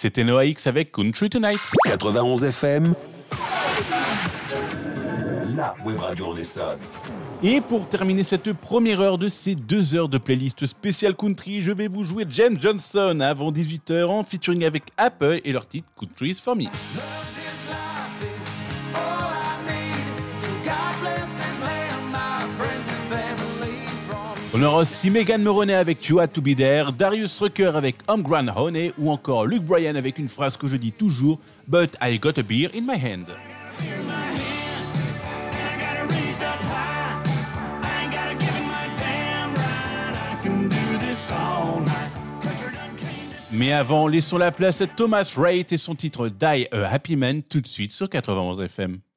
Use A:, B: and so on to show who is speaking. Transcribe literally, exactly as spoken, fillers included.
A: C'était Noah X avec Country Tonight.
B: quatre-vingt-onze F M, la web radio en Essonne.
A: Et pour terminer cette première heure de ces deux heures de playlist spéciale country, je vais vous jouer James Johnson avant dix-huit heures en featuring avec Apple et leur titre Country is for me. On aura aussi Megan Moroney avec You Had to Be There, Darius Rucker avec Homegrown Honey ou encore Luke Bryan avec une phrase que je dis toujours But I got a beer in my hand. Mais avant, laissons la place à Thomas Rhett et son titre Die a Happy Man tout de suite sur quatre-vingt-onze F M.